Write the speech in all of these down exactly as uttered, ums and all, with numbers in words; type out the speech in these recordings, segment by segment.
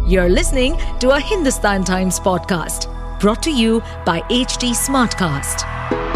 You're listening to a Hindustan Times podcast brought to you by H T Smartcast.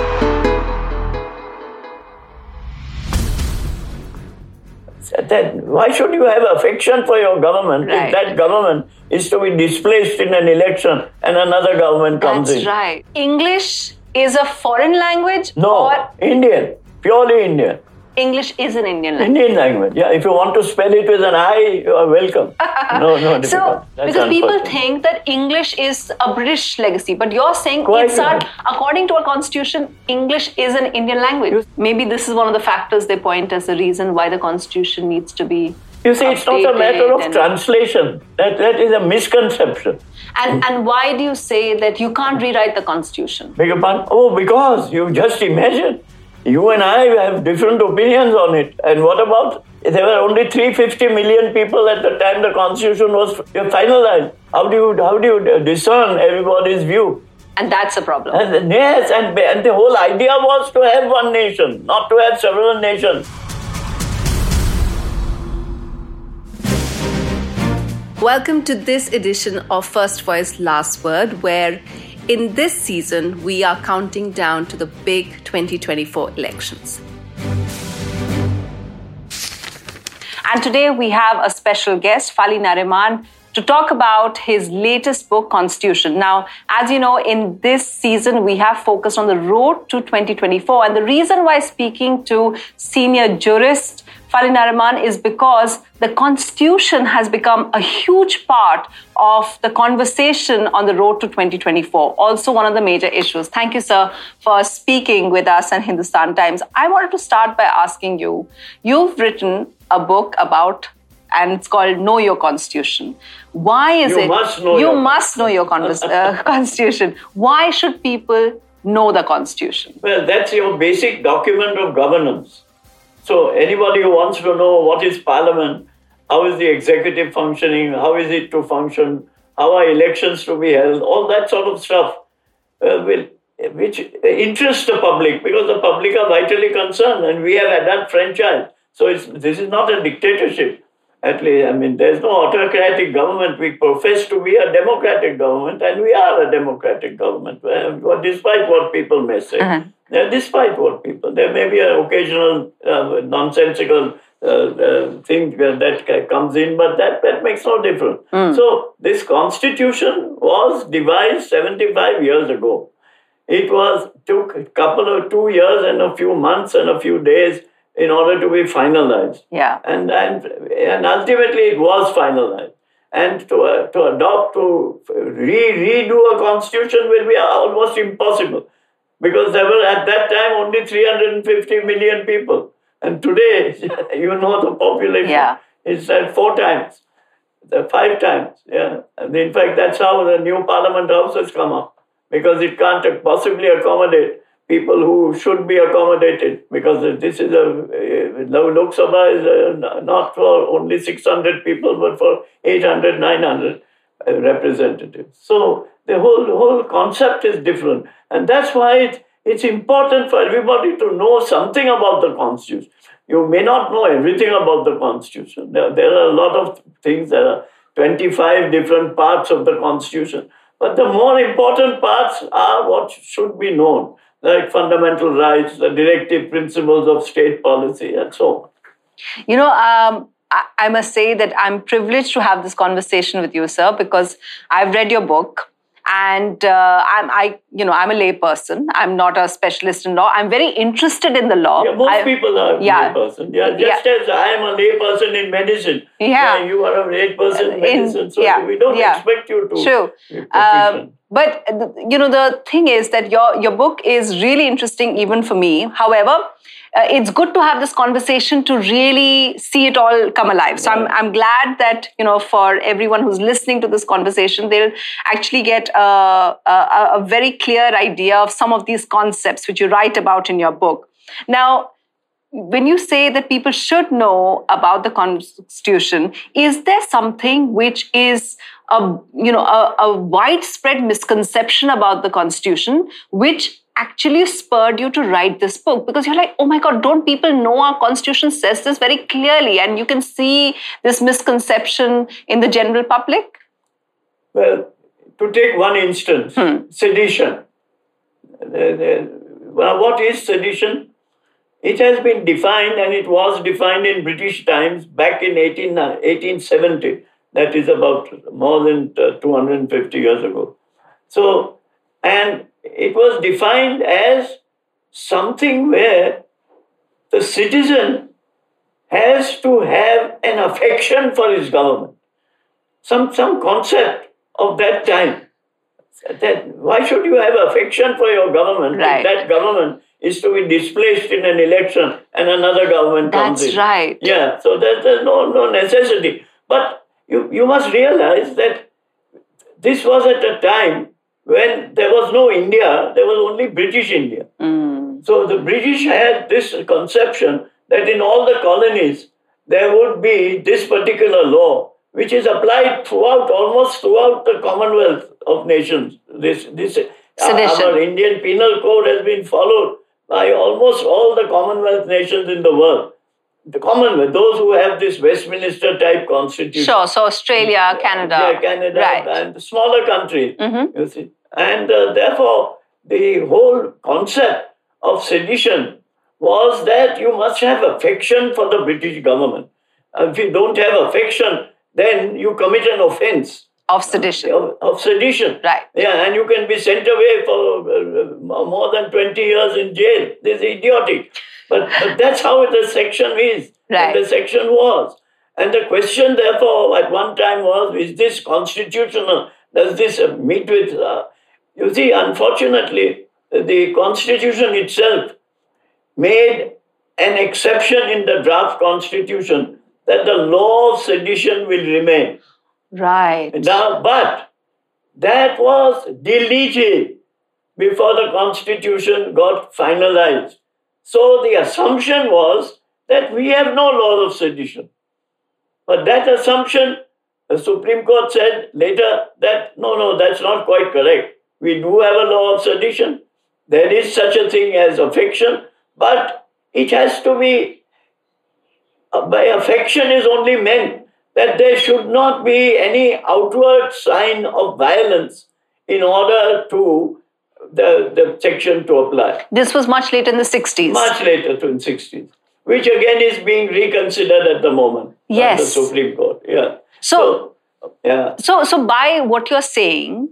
Then why should you have affection for your government right. if that government is to be displaced in an election and another government comes That's in? That's right. English is a foreign language? No, or Indian. Purely Indian. English is an Indian language. Indian language. Yeah, if you want to spell it with an I, you are welcome. No, no, difficult. So, That's because people unfortunate. think that English is a British legacy, but you're saying Quite it's not, right. according to our constitution, English is an Indian language. Maybe this is one of the factors they point as the reason why the constitution needs to be You see, it's not a matter of and- translation. That That is a misconception. And, and why do you say that you can't rewrite the constitution? Beg your pardon? Oh, because you just imagine. You and I have different opinions on it. And what about, there were only three hundred fifty million people at the time the constitution was finalized. How do you, how do you discern everybody's view? And that's a problem. And, yes, and, and the whole idea was to have one nation, not to have several nations. Welcome to this edition of First Voice Last Word, where in this season we are counting down to the big twenty twenty-four elections. And today we have a special guest, Fali Nariman, to talk about his latest book, Constitution. Now, as you know, in this season, we have focused on the road to twenty twenty-four. And the reason why speaking to senior jurist Fali Nariman is because the Constitution has become a huge part of the conversation on the road to twenty twenty-four. Also one of the major issues. Thank you, sir, for speaking with us on Hindustan Times. I wanted to start by asking you, you've written a book about, and it's called Know Your Constitution. Why is You it? must know you your must know your convers- uh, Constitution. Why should people know the Constitution? Well, that's your basic document of governance. So anybody who wants to know what is Parliament, how is the executive functioning, how is it to function, how are elections to be held, all that sort of stuff, uh, will, which interests the public because the public are vitally concerned and we have adult franchise. So it's, this is not a dictatorship. At least, I mean, there's no autocratic government. We profess to be a democratic government and we are a democratic government, uh, despite what people may say. Uh-huh. Uh, despite what people, there may be an occasional uh, nonsensical uh, uh, thing that comes in, but that, that makes no difference. Mm. So this constitution was devised seventy-five years ago. It was took a couple of two years and a few months and a few days in order to be finalized. Yeah. And and and ultimately it was finalized. And to uh, to adopt, to re redo a constitution will be almost impossible. Because there were at that time only three hundred fifty million people. And today, you know, the population yeah. is at four times, five times. Yeah. And in fact, that's how the new Parliament House has come up. Because it can't possibly accommodate people who should be accommodated. Because this is a, Lok Sabha is a, not for only six hundred people, but for eight hundred, nine hundred representatives. So the whole, whole concept is different. And that's why it, it's important for everybody to know something about the Constitution. You may not know everything about the Constitution. There, there are a lot of things. There are twenty-five different parts of the Constitution. But the more important parts are what should be known, like fundamental rights, the directive principles of state policy, and so on. You know, um, I, I must say that I'm privileged to have this conversation with you, sir, because I've read your book. And uh, I'm, I, you know, I'm a lay person. I'm not a specialist in law. I'm very interested in the law. Yeah, most I, people are yeah, lay person. Yeah, just yeah. as I am a lay person in medicine. Yeah, yeah you are a lay person in medicine. So yeah, we don't yeah. expect you to. True. Um, but you know, the thing is that your your book is really interesting, even for me. However, Uh, it's good to have this conversation to really see it all come alive. So yeah. I'm I'm glad that, you know, for everyone who's listening to this conversation, they'll actually get a, a, a very clear idea of some of these concepts which you write about in your book. Now, when you say that people should know about the Constitution, is there something which is a, you know, a, a widespread misconception about the Constitution, which actually spurred you to write this book? Because you're like, oh my God, don't people know our Constitution says this very clearly? And you can see this misconception in the general public? Well, to take one instance, Hmm. sedition. The- the- well, what is sedition? It has been defined, and it was defined in British times back in eighteen, eighteen seventy. That is about more than uh, two hundred fifty years ago. So, and it was defined as something where the citizen has to have an affection for his government. Some, some concept of that time. That why should you have affection for your government Right. if that government is to be displaced in an election and another government comes in? That's right. Yeah, so there's, there's no, no necessity. But you, you must realize that this was at a time when there was no India, there was only British India. Mm. So the British had this conception that in all the colonies there would be this particular law, which is applied throughout, almost throughout the Commonwealth of Nations. This, this Sedition. Our Indian Penal Code has been followed by almost all the Commonwealth nations in the world. The Commonwealth, those who have this Westminster type constitution. Sure. So Australia, Canada. Yeah, Canada, Right. and the smaller countries. Mm-hmm. You see, and uh, therefore the whole concept of sedition was that you must have affection for the British government. And if you don't have affection, then you commit an offence Of sedition. of, of sedition. Right. Yeah, and you can be sent away for uh, more than twenty years in jail. This is idiotic. But, but that's how the section is. Right. And the section was. And the question, therefore, at one time was, is this constitutional? Does this uh, meet with... Uh, you see, unfortunately, the Constitution itself made an exception in the draft Constitution that the law of sedition will remain. Right. Now, but that was deleted before the Constitution got finalized. So the assumption was that we have no law of sedition. But that assumption, the Supreme Court said later that no, no, that's not quite correct. We do have a law of sedition. There is such a thing as affection, but it has to be, uh, by affection is only meant that there should not be any outward sign of violence in order to the, the section to apply. This was much later in the sixties. Much later, to the sixties, which again is being reconsidered at the moment by Yes. the Supreme Court. Yeah. So, So, yeah. so, so by what you're saying,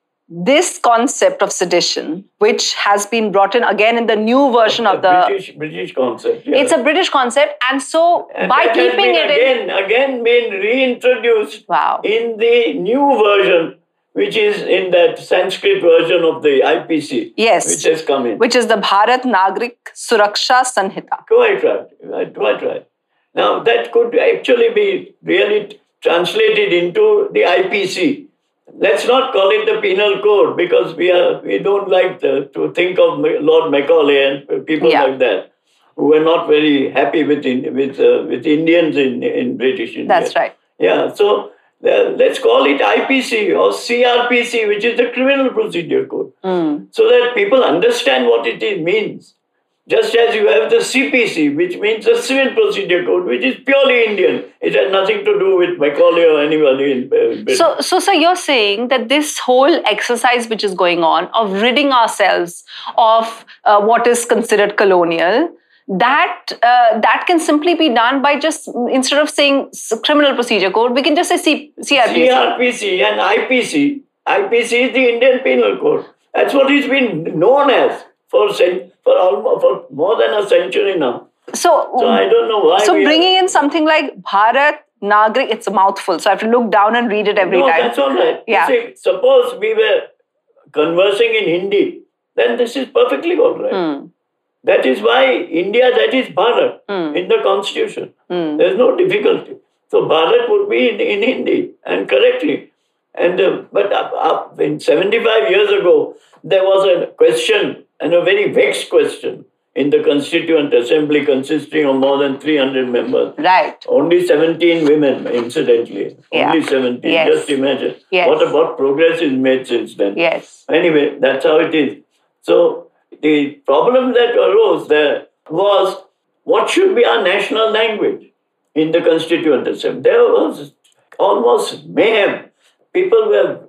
this concept of sedition, which has been brought in again in the new version of the, British British concept. Yeah. it's a British concept, and so And by that has keeping been it in, again, again been reintroduced Wow. in the new version, which is in that Sanskrit version of the I P C, Yes. which has come in. which is the Bharat Nagrik Suraksha Sanhita. Quite right, right, quite right. Now that could actually be really translated into the I P C. Let's not call it the penal code because we are we don't like the, to think of Lord Macaulay and people Yeah. like that who were not very happy with in, with uh, with Indians in in British India. That's right. Yeah, so uh, let's call it I P C or C R P C, which is the Criminal Procedure Code, Mm. so that people understand what it is, means. Just as you have the C P C, which means the Civil Procedure Code, which is purely Indian. It has nothing to do with Macaulay or anybody in uh, Britain. So, so, sir, you're saying that this whole exercise which is going on of ridding ourselves of uh, what is considered colonial, that uh, that can simply be done by just, instead of saying s- criminal procedure code, we can just say C- CRPC. C R P C and I P C. I P C is the Indian Penal Code. That's what it's been known as for cen- for almost for more than a century now. So, So I don't know why. so we are- bringing in something like Bharat Nagrik, it's a mouthful. So I have to look down and read it every no, time. that's all right. Yeah. You see, suppose we were conversing in Hindi, then this is perfectly all right. Hmm. That is why India, that is Bharat Hmm. in the constitution. Hmm. There's no difficulty. So Bharat would be in, in Hindi and correctly. And uh, but uh, uh, in seventy-five years ago, there was a question and a very vexed question in the Constituent Assembly consisting of more than three hundred members. Right. Only seventeen women, incidentally. Yeah. Only seventeen. Yes. Just imagine. Yes. What about progress is made since then? Yes. Anyway, that's how it is. So the problem that arose there was what should be our national language in the Constituent Assembly. There was almost mayhem. People were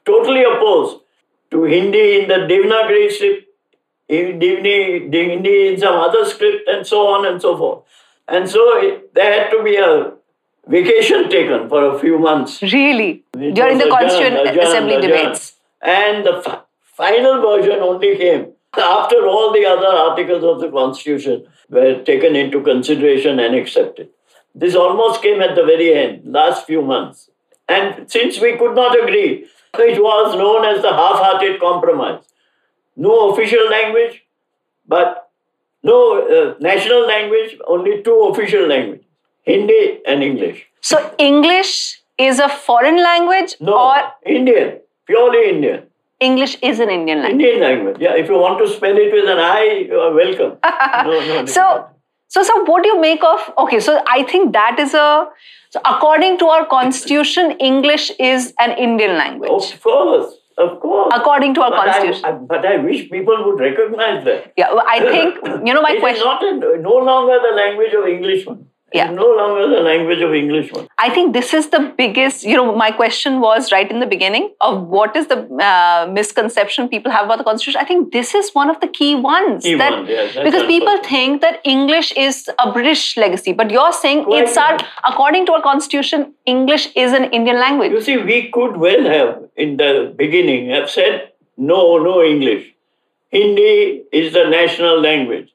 totally opposed to Hindi in the Devanagari script, Hindi, Hindi in some other script, and so on and so forth. And so it, there had to be a vacation taken for a few months. Really? It During the was Constituent adjourned, Assembly adjourned, adjourned. debates? And the fi- final version only came after all the other articles of the Constitution were taken into consideration and accepted. This almost came at the very end, last few months. And since we could not agree, it was known as the half-hearted compromise. No official language, but no uh, national language, only two official languages, Hindi and English. So English is a foreign language No, or Indian, purely Indian. English is an Indian language? Indian language, yeah. If you want to spell it with an I, you are welcome. No, no. So, so, so what do you make of, okay, so I think that is a, so according to our constitution, English is an Indian language. Of course, of course. According to our but constitution. I, I, but I wish people would recognize that. Yeah, well, I think, you know, my it question. is not a, no longer the language of Englishman. Yeah. It's no longer the language of Englishman. I think this is the biggest, you know, my question was right in the beginning of what is the uh, misconception people have about the Constitution. I think this is one of the key ones. Key that, one, yes, that's because people unfortunate. think that English is a British legacy, but you're saying Quite it's our, right. according to our Constitution, English is an Indian language. You see, we could well have, in the beginning, have said, no, no English. Hindi is the national language.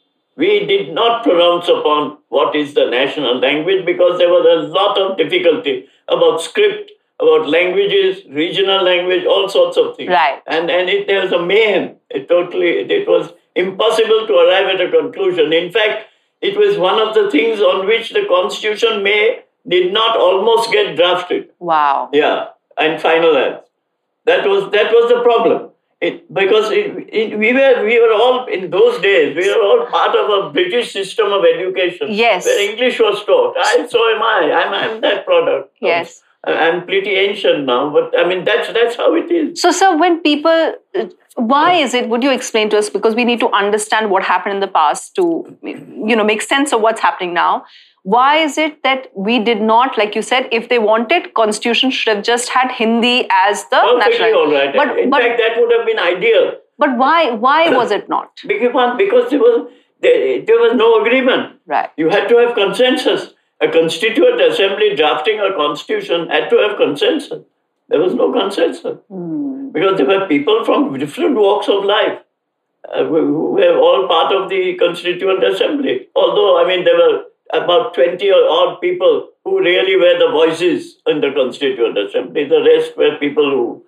We did not pronounce upon what is the national language because there was a lot of difficulty about script, about languages, regional language, all sorts of things. Right. And and it, there was a mayhem. It totally, it was impossible to arrive at a conclusion. In fact, it was one of the things on which the Constitution may did not almost get drafted. Wow. Yeah, and finalized. That was that was the problem. It, because it, it, we were we were all in those days we were all part of a British system of education. Yes. Where English was taught. I so am I. I'm I'm that product. Yes. I'm pretty ancient now, but I mean that's that's how it is. So, sir, when people, why is it? Would you explain to us? Because we need to understand what happened in the past to, you know, make sense of what's happening now. Why is it that we did not, like you said, if they wanted, Constitution should have just had Hindi as the Perfectly national. all right. But, in but, fact, that would have been ideal. but why? Why was it not? Because because there was there, there was no agreement. Right. You had to have consensus. A constituent assembly drafting a constitution had to have consensus. There was no consensus. Hmm. Because there were people from different walks of life uh, who were all part of the constituent assembly. Although, I mean, there were about twenty or odd people who really were the voices in the constituent assembly. The rest were people who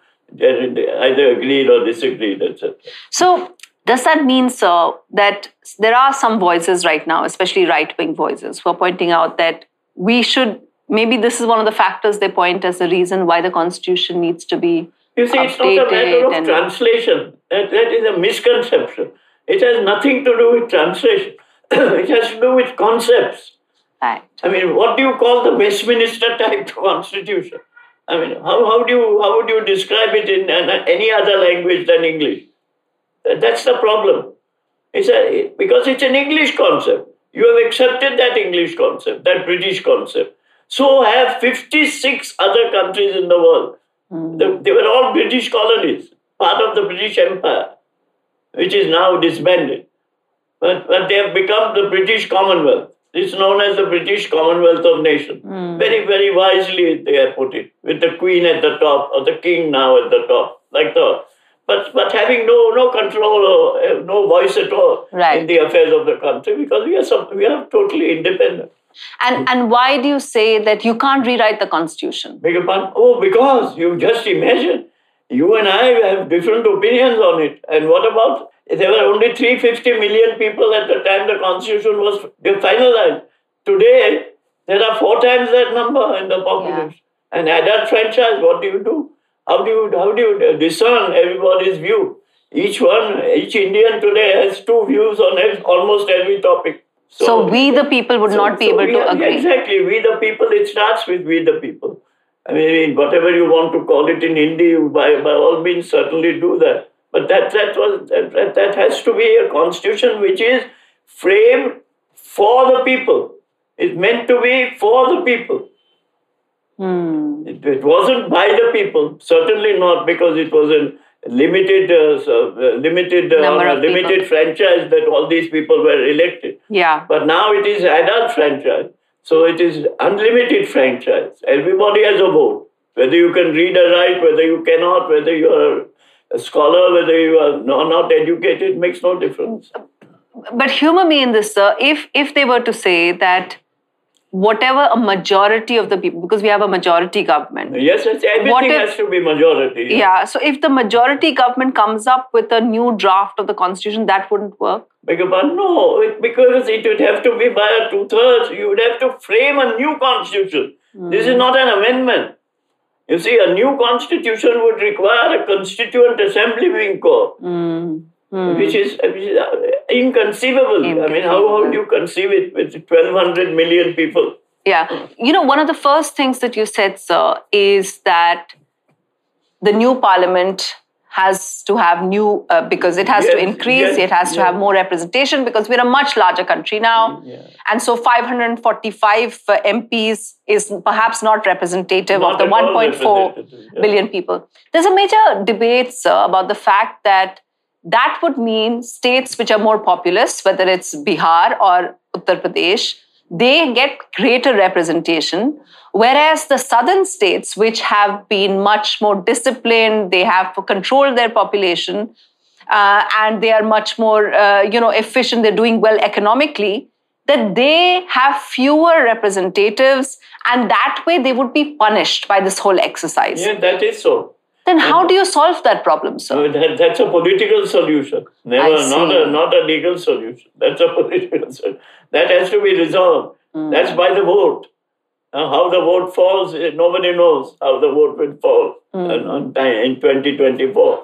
either agreed or disagreed, et cetera. So, does that mean, sir, that there are some voices right now, especially right-wing voices, who are pointing out that we should, maybe this is one of the factors they point as the reason why the Constitution needs to be You see, it's not a matter of translation. That, that is a misconception. It has nothing to do with translation. It has to do with concepts. Right. I mean, what do you call the Westminster type constitution? I mean, how, how do you how would you describe it in any other language than English? That's the problem. It's a, because it's an English concept. You have accepted that English concept, that British concept. So have fifty-six other countries in the world. Mm. They, they were all British colonies, part of the British Empire, which is now disbanded. But, but they have become the British Commonwealth. It's known as the British Commonwealth of Nations. Mm. Very, very wisely they have put it, with the Queen at the top, or the King now at the top, like that. But but having no no control or no voice at all right. in the affairs of the country, because we are some, we are totally independent. And and why do you say that you can't rewrite the Constitution? Beg your pardon? Oh, because you just imagine, you and I have different opinions on it. And what about, there were only three hundred fifty million people at the time the Constitution was finalized. Today, there are four times that number in the population. Yeah. And adult franchise, what do you do? How do you how do you discern everybody's view? Each one, each Indian today has two views on every, almost every topic. So, so we the people would so, not be so able we, to agree. Exactly, we the people. It starts with we the people. I mean, whatever you want to call it in Hindi, by by all means, certainly do that. But that that was that, that has to be a constitution which is framed for the people. It's meant to be for the people. Hmm. It, it wasn't by the people, certainly not because it was a limited, uh, so, uh, limited, uh, Number on a of limited people. franchise that all these people were elected. Yeah. But now it is adult franchise, so it is unlimited franchise. Everybody has a vote, whether you can read or write, whether you cannot, whether you are a scholar, whether you are no, not educated, makes no difference. But humor me in this, sir. If if they were to say that whatever a majority of the people, because we have a majority government. Yes, yes, everything if, has to be majority. Yeah. yeah. So if the majority government comes up with a new draft of the constitution, that wouldn't work. Because no, it, because it would have to be by a two thirds. You would have to frame a new constitution. Mm. This is not an amendment. You see, a new constitution would require a constituent assembly being called. Mm. Hmm. Which is, which is inconceivable. inconceivable. I mean, how, how do you conceive it with twelve hundred million people? Yeah. You know, one of the first things that you said, sir, is that the new parliament has to have new, uh, because it has yes, to increase, yes, it has yes. to have more representation because we're a much larger country now. Yeah. And so five hundred forty-five uh, M Ps is perhaps not representative not of the one point four yeah. billion people. There's a major debate, sir, about the fact that that would mean states which are more populous, whether it's Bihar or Uttar Pradesh, they get greater representation, whereas the southern states, which have been much more disciplined, they have controlled their population, uh, and they are much more, uh, you know, efficient, they're doing well economically, that they have fewer representatives, and that way they would be punished by this whole exercise. Yeah, that is so. Then how do you solve that problem, sir? No, that, that's a political solution. Never, not a, not a legal solution. That's a political solution. That has to be resolved. Mm. That's by the vote. Now, how the vote falls, nobody knows how the vote will fall mm. on time in twenty twenty-four.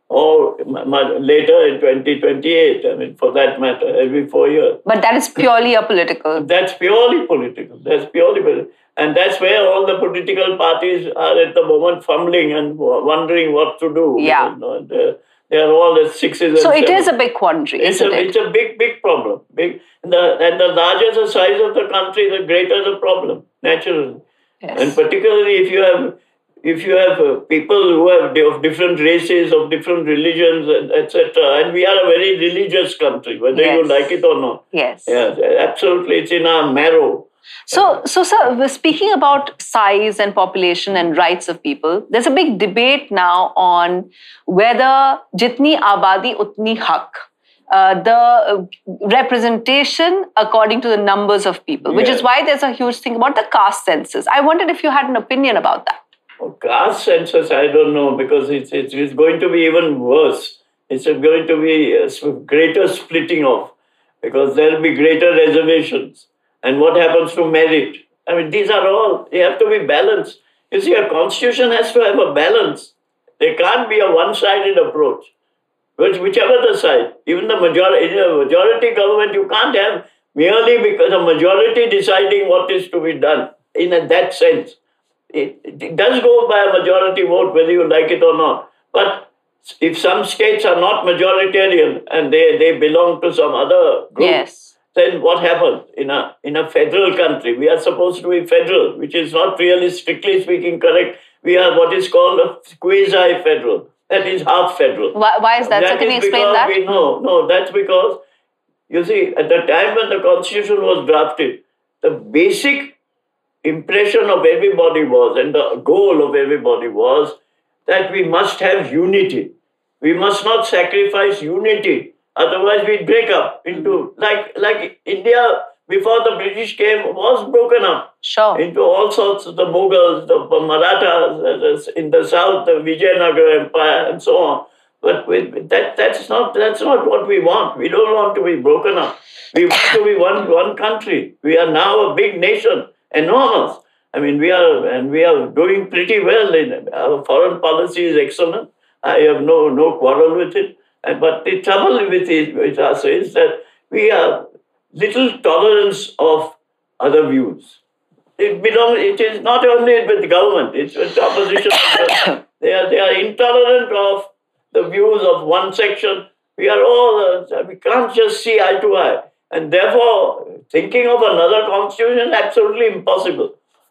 Or later in twenty twenty-eight, I mean, for that matter, every four years. But that is purely a political. That's purely political. That's purely political. And that's where all the political parties are at the moment fumbling and wondering what to do. Yeah. You know, they're, they're all at sixes and So it sevens. is a big quandary, it's isn't a, it? It's a big, big problem. Big, and, the, and the larger the size of the country, the greater the problem, naturally. Yes. And particularly if you have if you have uh, people who have of different races, of different religions, et cetera. And we are a very religious country, whether yes. you like it or not. Yes. Yeah, absolutely. It's in our marrow. So, so sir, we're speaking about size and population and rights of people. There's a big debate now on whether jitni abadi utni haq, uh, the representation according to the numbers of people, which yeah. is why there's a huge thing about the caste census. I wondered if you had an opinion about that. Oh, caste census, I don't know, because it's, it's, it's going to be even worse. It's going to be a greater splitting off, because there will be greater reservations. And what happens to merit? I mean, these are all, they have to be balanced. You see, a constitution has to have a balance. There can't be a one-sided approach. Which, whichever the side, even the majority, in a majority government, you can't have merely because a majority deciding what is to be done in a, that sense. It, it does go by a majority vote, whether you like it or not. But if some states are not majoritarian and they, they belong to some other group, yes. then what happens in a in a federal country? We are supposed to be federal, which is not really, strictly speaking, correct. We are what is called a quasi-federal. That is half federal. Why, why is that? that so can you explain that? We, no, no, that's because, you see, at the time when the Constitution was drafted, the basic impression of everybody was, and the goal of everybody was, that we must have unity. We must not sacrifice unity. Otherwise, we'd break up into, like, like India before the British came was broken up. Sure. Into all sorts of the Mughals, the Marathas, in the south, the Vijayanagara Empire, and so on. But with that, that's not that's not what we want. We don't want to be broken up. We want to be one one country. We are now a big nation, enormous. I mean, we are and we are doing pretty well. In our foreign policy is excellent. I have no no quarrel with it. But the trouble with it with us is that we have little tolerance of other views. It belongs. It is not only with the government; it's with the opposition. they are they are intolerant of the views of one section. We are all. Uh, we can't just see eye to eye, and therefore thinking of another constitution is absolutely impossible.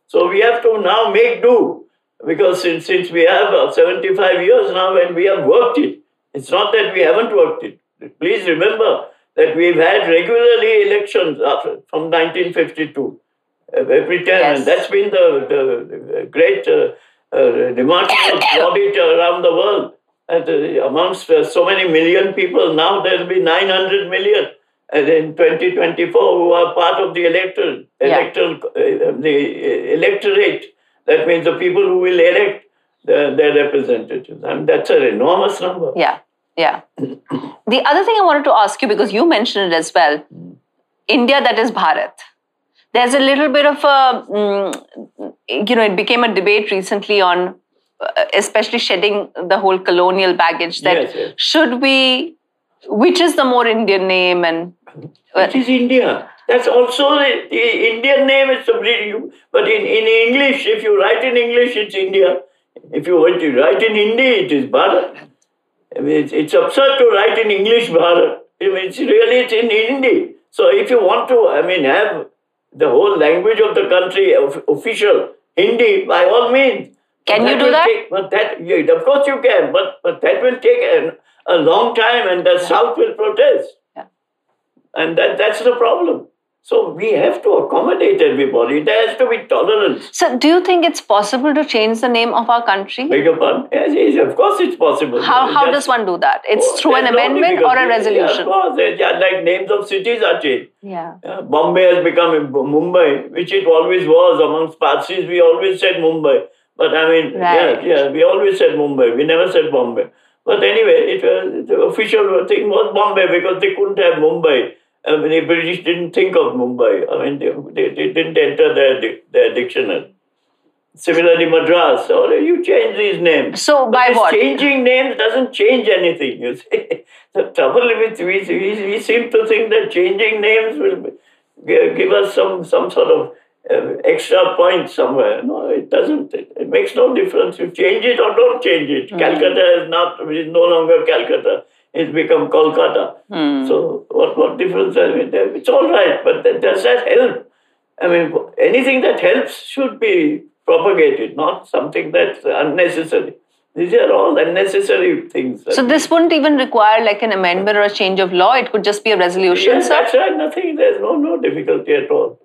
So we have to now make do, because since, since we have uh, seventy-five years now and we have worked it, it's not that we haven't worked it. Please remember that we've had regularly elections after, from nineteen fifty-two, uh, every time, Yes. and that's been the, the, the great uh, uh, remarkable audit around the world. And uh, amongst uh, so many million people, now there will be nine hundred million and in twenty twenty-four who are part of the electoral, Yeah. electoral uh, the electorate. That means the people who will elect the, their representatives. And that's an enormous number. Yeah, yeah. The other thing I wanted to ask you, because you mentioned it as well, India, that is Bharat. There's a little bit of a, mm, you know, it became a debate recently on, uh, especially shedding the whole colonial baggage, that Yes, yes. should we, which is the more Indian name, and It is India. That's also the, the Indian name is the British. But in, in English, if you write in English, it's India. If you want to write in Hindi, it is Bharat. I mean, it's, it's absurd to write in English Bharat. I mean, it's really, it's in Hindi. So if you want to, I mean, have the whole language of the country of, official, Hindi, by all means. Can But you do will that? Take, but that, yeah, of course you can, but, but that will take a, a long time, and the South will protest. Yeah. And that, that's the problem. So we have to accommodate everybody. There has to be tolerance. So do you think it's possible to change the name of our country? Beg your pardon? Yes, yes, of course it's possible. How, how That's- does one do that? It's Oh, through an there's no amendment or a difficulty. resolution? Yeah, of course. There's- yeah, like names of cities are changed. Yeah. Uh, Bombay has become Mumbai, which it always was. Amongst Parsis, we always said Mumbai. But I mean, Right. yeah, yeah, we always said Mumbai. We never said Bombay. But anyway, it was, the official thing was Bombay because they couldn't have Mumbai. I mean, the British didn't think of Mumbai. I mean, they, they, they didn't enter their, di- their dictionary. Similarly, Madras. So you change these names. So But by this what? changing names doesn't change anything, you see. The trouble with, we, we, we seem to think that changing names will gi- give us some, some sort of uh, extra point somewhere. No, it doesn't. It, it makes no difference. You change it or don't change it. Mm. Calcutta is not, is no longer Calcutta. It's become Kolkata. Mm. So what, what difference? I mean, it's all right, but that, does that help? I mean, anything that helps should be propagated, not something that's unnecessary. These are all unnecessary things. So this wouldn't even require like an amendment or a change of law. It could just be a resolution, Yes, sir? that's right. Nothing. There's no no difficulty at all.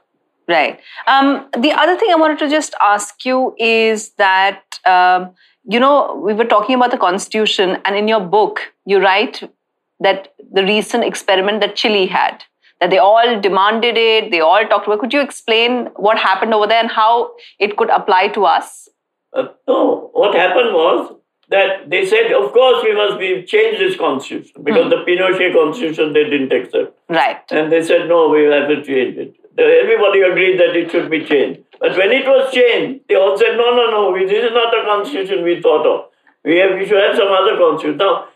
Right. Um, the other thing I wanted to just ask you is that, um, you know, we were talking about the Constitution, and in your book, you write that the recent experiment that Chile had, that they all demanded it, they all talked about. Could you explain what happened over there and how it could apply to us? Uh, no, what happened was that they said, of course, we must be change this constitution because Hmm. the Pinochet constitution they didn't accept, Right. and they said no, we have to change it. Everybody agreed that it should be changed. But when it was changed, they all said, no, no, no, we, this is not the constitution we thought of. We have, we should have some other constitution. Now,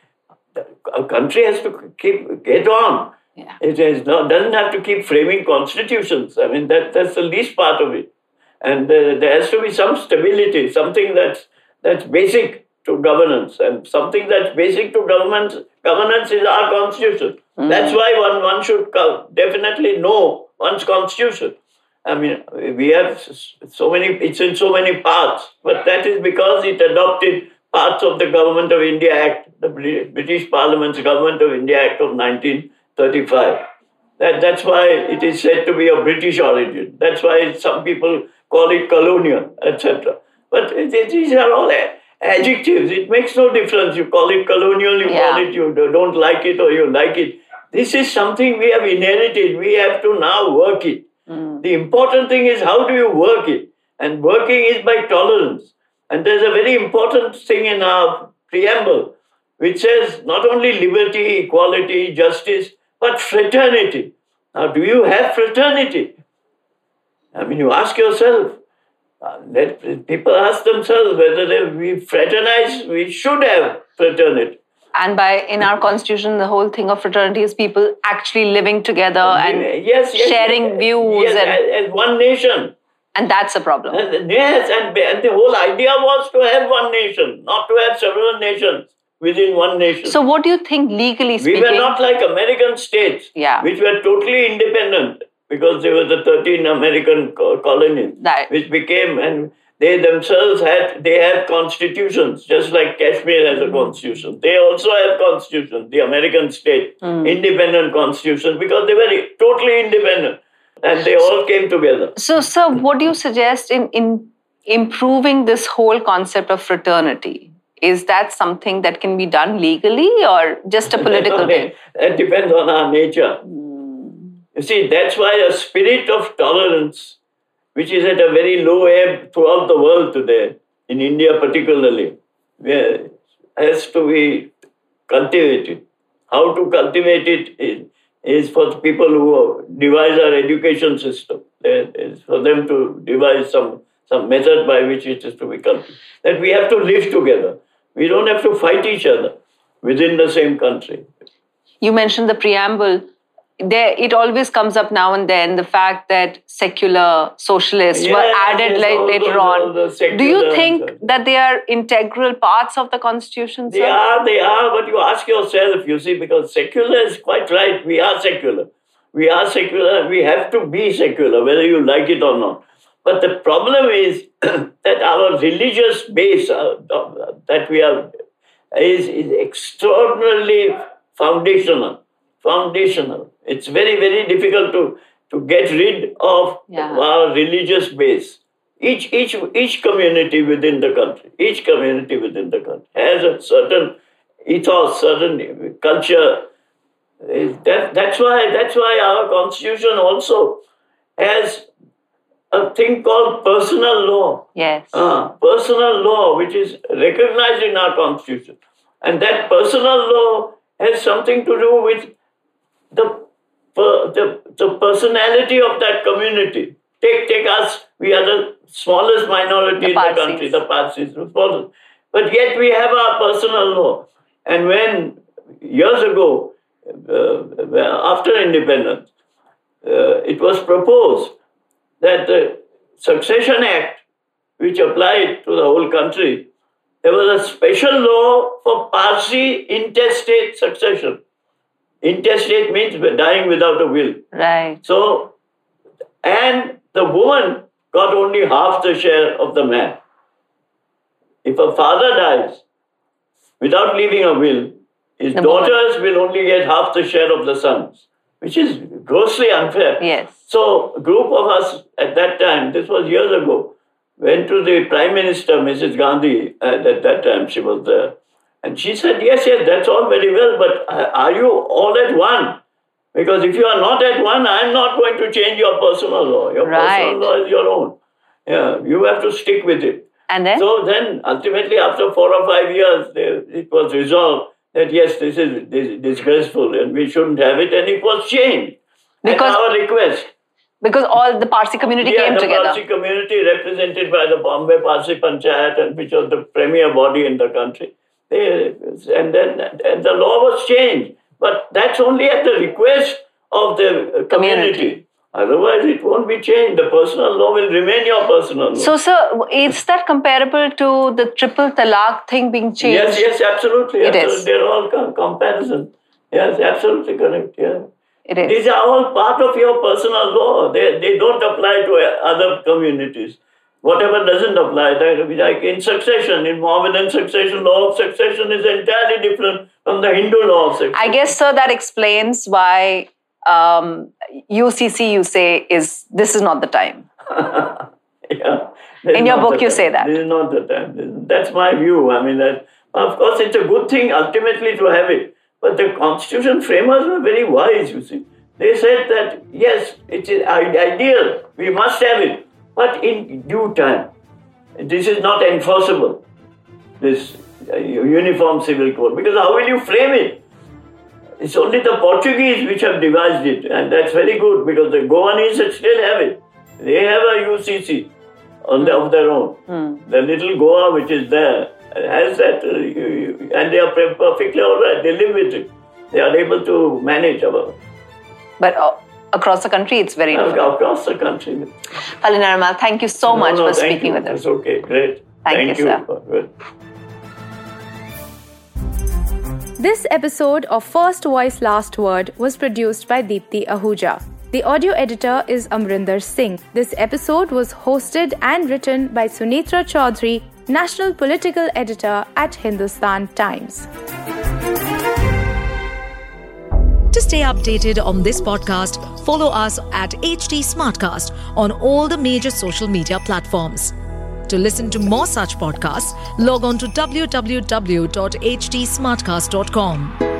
a country has to keep get on. Yeah. It is not, doesn't have to keep framing constitutions. I mean, that, that's the least part of it. And uh, there has to be some stability, something that's, that's basic to governance. And something that's basic to governance, governance is our constitution. Mm-hmm. That's why one, one should co- definitely know one's constitution. I mean, we have so many, it's in so many parts, but that is because it adopted parts of the Government of India Act, the British Parliament's Government of India Act of nineteen thirty-five. That, that's why it is said to be of British origin. That's why some people call it colonial, et cetera. But it, it, these are all adjectives. It makes no difference. You call it colonial, you Yeah. call it, you don't like it or you like it. This is something we have inherited. We have to now work it. Mm. The important thing is how do you work it? And working is by tolerance. And there's a very important thing in our preamble, which says not only liberty, equality, justice, but fraternity. Now, do you have fraternity? I mean, you ask yourself, uh, let people ask themselves whether they, we fraternize, we should have fraternity. And by, in our constitution, the whole thing of fraternity is people actually living together and yes, yes, sharing yes, views. Yes, and, as, as one nation. And that's a problem. And, yes, and, and the whole idea was to have one nation, not to have several nations within one nation. So what do you think legally speaking? We were not like American states, Yeah. which were totally independent, because they were the thirteen American co- colonies, Right. which became, and they themselves had, they have constitutions, just like Kashmir has a constitution. They also have constitutions, the American state, independent constitution, because they were totally independent. And they all came together. So, sir, what do you suggest in, in improving this whole concept of fraternity? Is that something that can be done legally or just a political thing? That depends on our nature. You see, that's why a spirit of tolerance, which is at a very low ebb throughout the world today, in India particularly, has to be cultivated. How to cultivate it is, is for the people who devise our education system. It's for them to devise some, some method by which it is to be cultivated. That we have to live together. We don't have to fight each other within the same country. You mentioned the preamble. There, it always comes up now and then, the fact that secular socialists yeah, were added yes, la- later on. Do you think that they are integral parts of the constitution, sir? They are, they are, but you ask yourself, you see, because secular is quite right. We are secular. We are secular. We have to be secular, whether you like it or not. But the problem is that our religious base uh, that we have is, is extraordinarily foundational. Foundational. It's very, very difficult to, to get rid of yeah. our religious base. Each, each, each community within the country, each community within the country has a certain ethos, certain culture. That, that's why, that's why our constitution also has a thing called personal law. Yes. Uh, personal law, which is recognized in our constitution. And that personal law has something to do with the, the, the personality of that community. Take, take us, we are the smallest minority the in Parsis. the country, the Parsis, the smallest. But yet we have our personal law. And when, years ago, uh, after independence, uh, it was proposed that the Succession Act, which applied to the whole country, there was a special law for Parsi intestate succession. Intestate means dying without a will. Right. So, and the woman got only half the share of the man. If a father dies without leaving a will, his the daughters woman. will only get half the share of the sons, which is grossly unfair. Yes. So, a group of us at that time, this was years ago, went to the Prime Minister, Missus Gandhi, and at that time she was there. And she said, yes, yes, that's all very well, but are you all at one? Because if you are not at one, I'm not going to change your personal law. Your right. personal law is your own. Yeah, you have to stick with it. And then? So then, ultimately, after four or five years, they, it was resolved that yes, this is, this is disgraceful and we shouldn't have it, and it was changed. Because at our request. Because all the Parsi community yeah, came together. Yeah, the Parsi community represented by the Bombay Parsi Panchayat, and which was the premier body in the country. They, and then and the law was changed. But that's only at the request of the community. community. Otherwise, it won't be changed. The personal law will remain your personal law. So, sir, is that comparable to the triple talaq thing being changed? Yes, yes, absolutely. It absolutely. is. They're all com- comparison. Yes, absolutely correct. Yeah. It is. These are all part of your personal law. They, they don't apply to other communities. Whatever doesn't apply, like in succession, in Mohammedan succession, law of succession is entirely different from the Hindu law of succession. I guess, sir, that explains why um, U C C, you say, is this is not the time. yeah. In your book, you say that. This is not the time. That's my view. I mean, that, of course, it's a good thing ultimately to have it. But the constitution framers were very wise, you see. They said that, yes, it is ideal, we must have it, but in due time. This is not enforceable, this uh, uniform civil code, because how will you frame it? It's only the Portuguese which have devised it, and that's very good, because the Goanese still have it. They have a U C C on the, of their own. Hmm. The little Goa which is there has that, uh, and they are perfectly all right. They live with it. They are able to manage our. But uh, across the country, it's very difficult. Uh, across the country. Falli Naramal, thank you so no, much no, for speaking you. with us. It's okay, great. Thank, thank you, you. Sir. This episode of First Voice Last Word was produced by Deepthi Ahuja. The audio editor is Amrinder Singh. This episode was hosted and written by Sunitra Chaudhary, National Political Editor at Hindustan Times. To stay updated on this podcast, follow us at H T Smartcast on all the major social media platforms. To listen to more such podcasts, log on to w w w dot h t smartcast dot com.